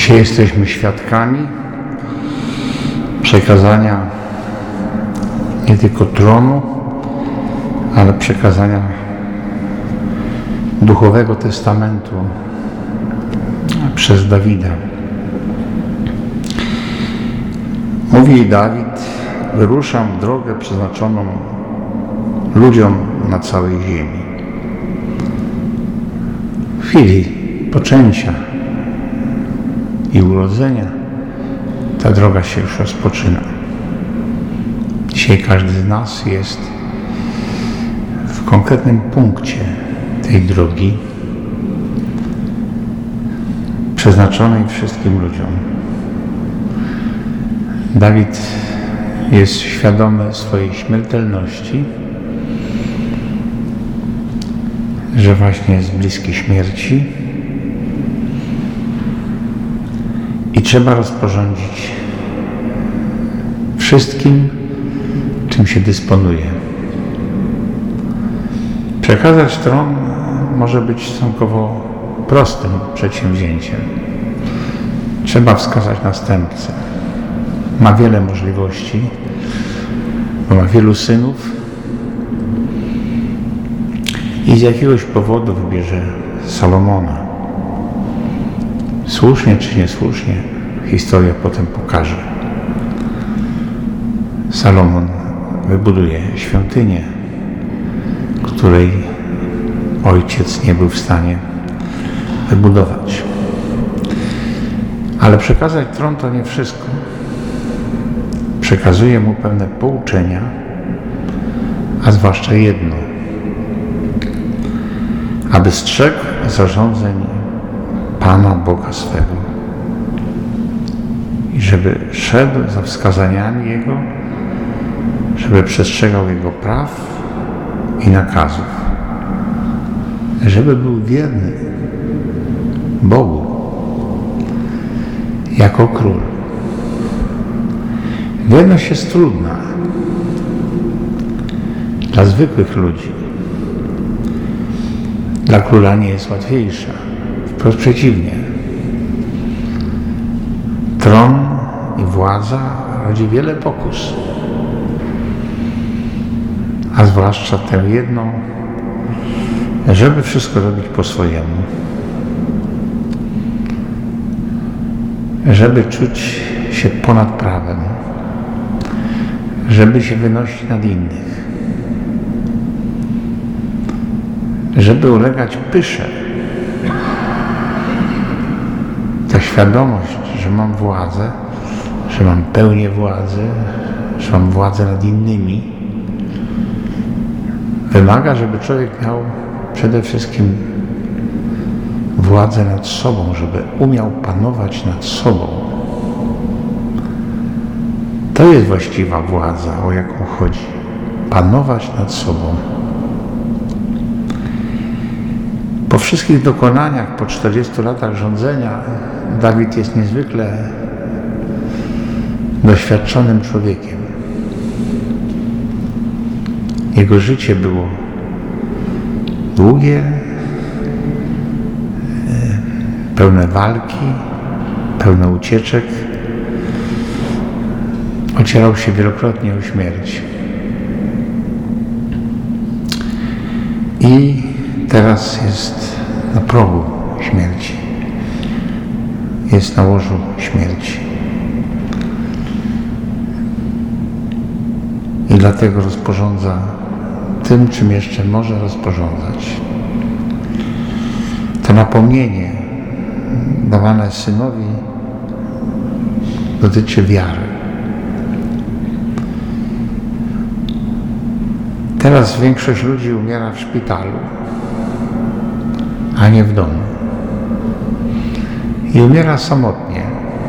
Dzisiaj jesteśmy świadkami przekazania nie tylko tronu, ale przekazania duchowego testamentu przez Dawida. Mówi Dawid: wyruszam w drogę przeznaczoną ludziom na całej ziemi. W chwili poczęcia i urodzenia ta droga się już rozpoczyna. Dzisiaj każdy z nas jest w konkretnym punkcie tej drogi przeznaczonej wszystkim ludziom. Dawid jest świadomy swojej śmiertelności, że właśnie jest bliski śmierci i trzeba rozporządzić wszystkim, czym się dysponuje. Przekazać tron może być stosunkowo prostym przedsięwzięciem. Trzeba wskazać następcę. Ma wiele możliwości, bo ma wielu synów i z jakiegoś powodu wybierze Salomona. Słusznie czy niesłusznie, historia potem pokaże. Salomon wybuduje świątynię, której ojciec nie był w stanie wybudować. Ale przekazać tron to nie wszystko. Przekazuje mu pewne pouczenia, a zwłaszcza jedno: aby strzegł zarządzeń Pana Boga swego i żeby szedł za wskazaniami Jego, żeby przestrzegał Jego praw i nakazów, żeby był wierny Bogu jako król. Wierność jest trudna dla zwykłych ludzi. Dla króla nie jest łatwiejsza. Wprost przeciwnie. Tron i władza rodzi wiele pokus, a zwłaszcza tę jedną, żeby wszystko robić po swojemu, żeby czuć się ponad prawem, żeby się wynosić nad innych, żeby ulegać pysze. Ta świadomość, że mam władzę, że mam pełnię władzy, że mam władzę nad innymi, wymaga, żeby człowiek miał przede wszystkim władzę nad sobą, żeby umiał panować nad sobą. To jest właściwa władza, o jaką chodzi. Panować nad sobą. Po wszystkich dokonaniach, po 40 latach rządzenia, Dawid jest niezwykle doświadczonym człowiekiem. Jego życie było długie, pełne walki, pełne ucieczek. Ocierał się wielokrotnie o śmierć. I teraz jest na progu śmierci. Jest na łożu śmierci. I dlatego rozporządza tym, czym jeszcze może rozporządzać. To napomnienie dawane synowi dotyczy wiary. Teraz większość ludzi umiera w szpitalu, a nie w domu. I umiera samotnie.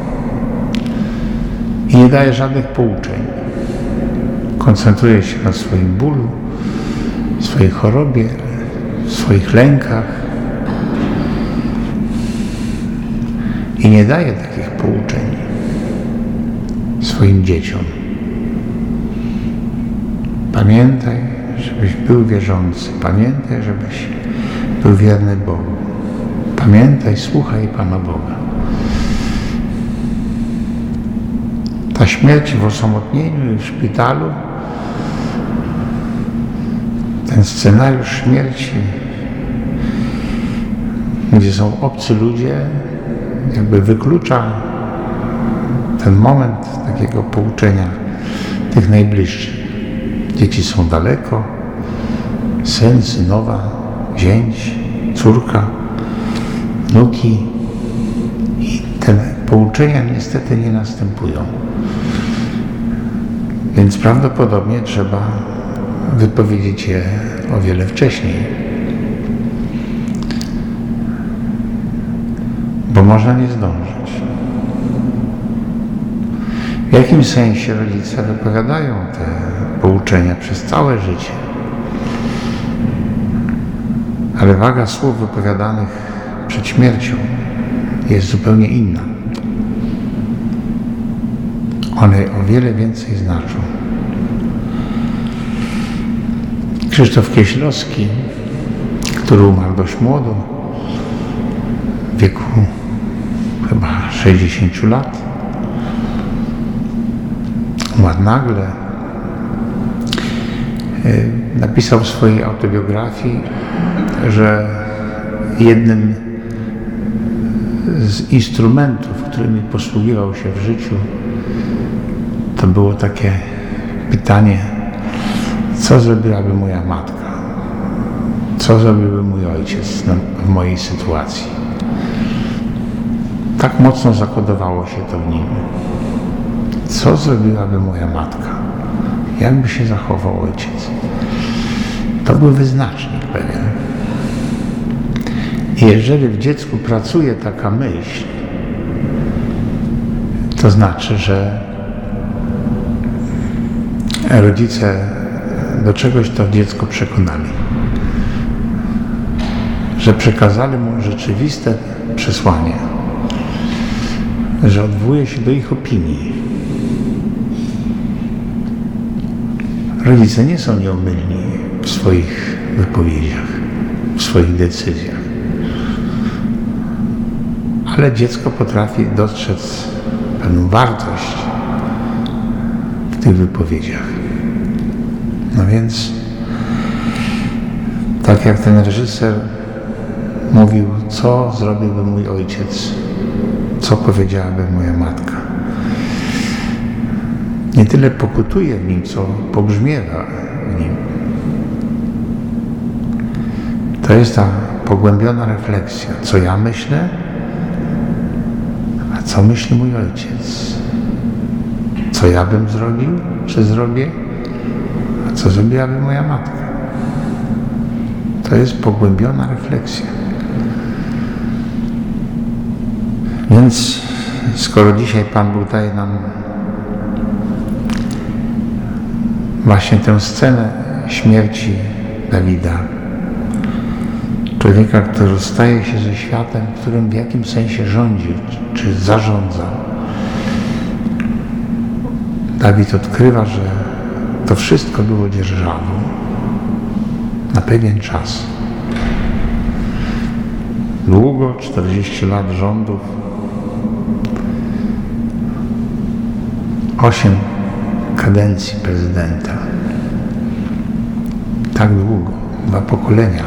I nie daje żadnych pouczeń. Koncentruje się na swoim bólu, swojej chorobie, swoich lękach. I nie daje takich pouczeń swoim dzieciom. Pamiętaj, żebyś był wierzący. Pamiętaj, żebyś był wierny Bogu. Pamiętaj, słuchaj Pana Boga. Ta śmierć w osamotnieniu i w szpitalu, ten scenariusz śmierci, gdzie są obcy ludzie, jakby wyklucza ten moment takiego pouczenia tych najbliższych. Dzieci są daleko, syn, synowa, zięć, córka, wnuki i te pouczenia niestety nie następują. Więc prawdopodobnie trzeba wypowiedzieć je o wiele wcześniej. Bo można nie zdążyć. W jakimś sensie rodzice wypowiadają te pouczenia przez całe życie. Ale waga słów wypowiadanych przed śmiercią jest zupełnie inna. One o wiele więcej znaczą. Krzysztof Kieślowski, który umarł dość młodo, w wieku chyba 60 lat, umarł nagle, napisał w swojej autobiografii, że jednym z instrumentów, którymi posługiwał się w życiu, to było takie pytanie, co zrobiłaby moja matka? Co zrobiłby mój ojciec w mojej sytuacji? Tak mocno zakodowało się to w nim. Co zrobiłaby moja matka? Jak by się zachował ojciec? To był wyznacznik pewien. I jeżeli w dziecku pracuje taka myśl, to znaczy, że rodzice do czegoś to dziecko przekonali. Że przekazali mu rzeczywiste przesłanie. Że odwołuje się do ich opinii. Rodzice nie są nieomylni w swoich wypowiedziach, w swoich decyzjach. Ale dziecko potrafi dostrzec pewną wartość w tych wypowiedziach. No więc, tak jak ten reżyser mówił, co zrobiłby mój ojciec, co powiedziałaby moja matka. Nie tyle pokutuje w nim, co pobrzmiewa w nim. To jest ta pogłębiona refleksja, co ja myślę, a co myśli mój ojciec. Co ja bym zrobił, czy zrobię, a co zrobiłaby moja matka. To jest pogłębiona refleksja. Więc skoro dzisiaj Pan Bóg daje nam właśnie tę scenę śmierci Dawida, człowieka, który staje się ze światem, którym w jakimś sensie rządzi, czy zarządza. Dawid odkrywa, że to wszystko było dzierżawą na pewien czas. Długo, 40 lat rządów, 8 kadencji prezydenta. Tak długo, 2 pokolenia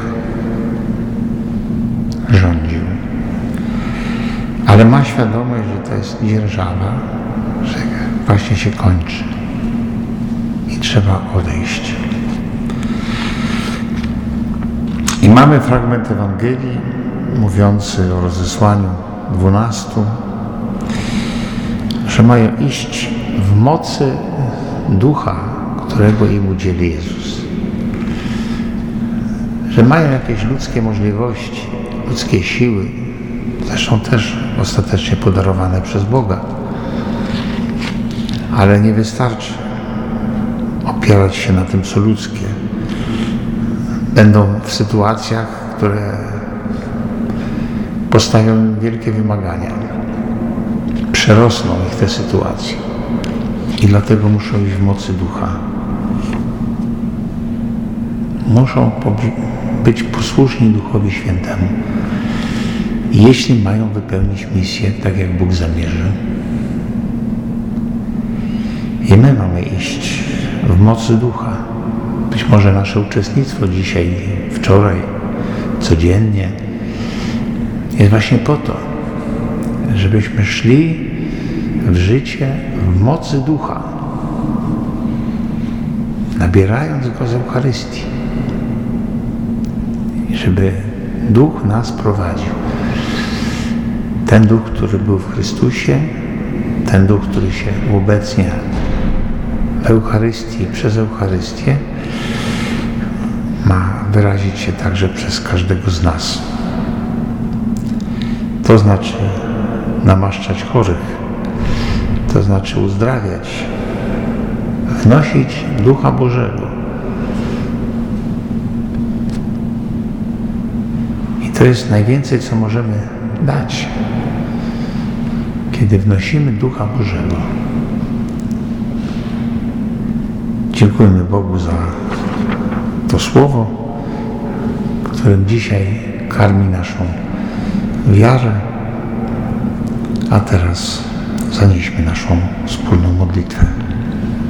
rządził. Ale ma świadomość, że to jest dzierżawa, że właśnie się kończy i trzeba odejść. I mamy fragment Ewangelii mówiący o rozesłaniu 12, że mają iść w mocy Ducha, którego im udzieli Jezus. Że mają jakieś ludzkie możliwości, ludzkie siły, zresztą też ostatecznie podarowane przez Boga. Ale nie wystarczy opierać się na tym, co ludzkie. Będą w sytuacjach, które postawią wielkie wymagania. Przerosną ich te sytuacje. I dlatego muszą iść w mocy Ducha. Muszą być posłuszni Duchowi Świętemu. Jeśli mają wypełnić misję tak, jak Bóg zamierzy. I my mamy iść w mocy Ducha. Być może nasze uczestnictwo dzisiaj, wczoraj, codziennie jest właśnie po to, żebyśmy szli w życie w mocy Ducha, nabierając Go z Eucharystii. I żeby Duch nas prowadził. Ten Duch, który był w Chrystusie, ten Duch, który się uobecnia w Eucharystii, przez Eucharystię, ma wyrazić się także przez każdego z nas. To znaczy namaszczać chorych, to znaczy uzdrawiać, wnosić Ducha Bożego. I to jest najwięcej, co możemy dać, kiedy wnosimy Ducha Bożego. Dziękujemy Bogu za to słowo, którym dzisiaj karmi naszą wiarę, a teraz zanieśmy naszą wspólną modlitwę.